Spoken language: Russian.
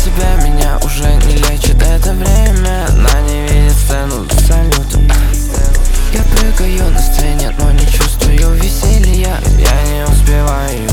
тебя меня уже не лечит это время. Она не видит сцену до салюта. Я прыгаю на сцене, но не чувствую веселья. Я не успеваю